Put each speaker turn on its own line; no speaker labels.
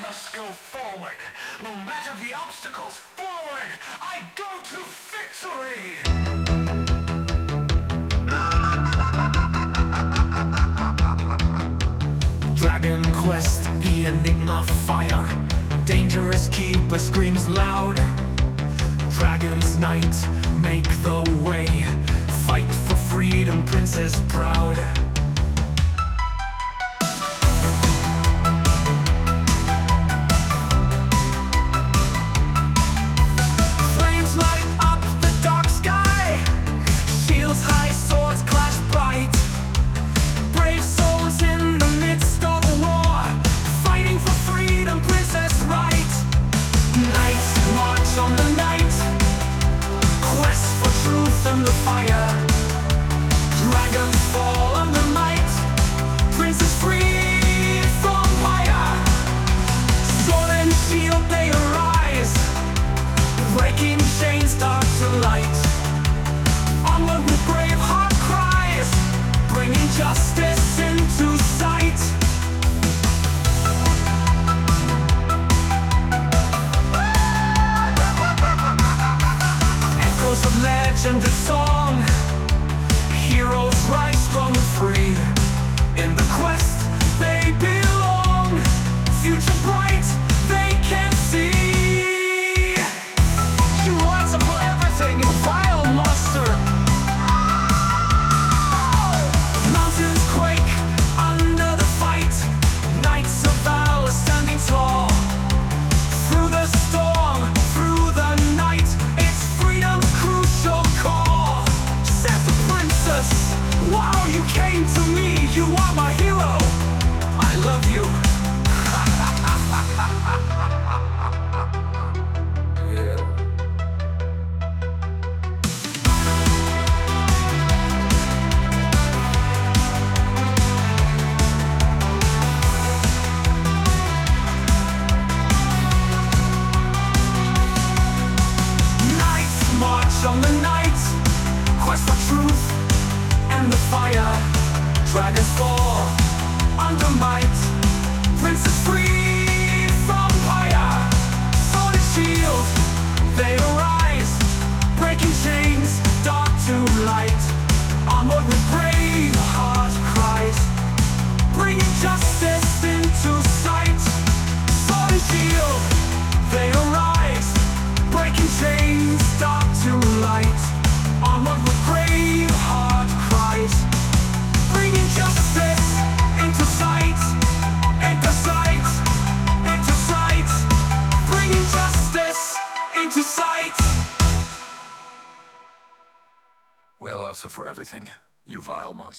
must go forward. No matter the obstacles, forward! I go to victory! Dragon Quest, the enigma fire. Dangerous keeper screams loud. Dragon's Knight, make the way. Fight for freedom, princess proud. Flames light up the dark sky. Shields high, swords clash bright. Brave souls in the midst of a war, fighting for freedom, princess right. Knights march on the night, quest for truth and the fire. Dragons fall under might, princess free from fire. Sword and shield they arise, breaking chains start to light. Onward with brave heart cries, bringing justice into sight. Echoes of legend and song, heroes rise strong and free. In the quest they belong, future bright they can see. She rides up for everything, a vile monster. Mountains quake under the fight, knights of valor standing tall. Through the storm, through the night, it's freedom's crucial call. Said the princess, wow, you came to me, you are my hero. I love you. Yeah. Knights march on the night, quest for truth and the fire. Dragons fall under might, princess free from fire. Sword and shield they arise, breaking chains dark to light. Onward with brave heart cries, bringing justice into sight. Sword and shield they arise, breaking chains dark to light. Onward with brave heart cries, bringing justice into sight. Into sight, into sight, bringing justice into sight. Well, also for everything, you vile monster.